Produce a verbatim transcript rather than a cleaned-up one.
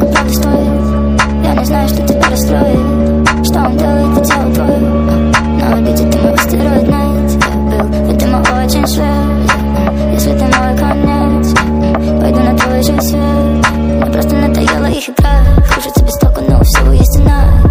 оно правда стоит. Я не знаю, что тебя расстроит, что он делает, ведь тело твое. На орбите ты мой астероид, найти. Я был, видимо, очень свет. Если ты мой конец, пойду на твой же свет. Мне просто надоело их игра. Кружится без толку, но у всего есть цена.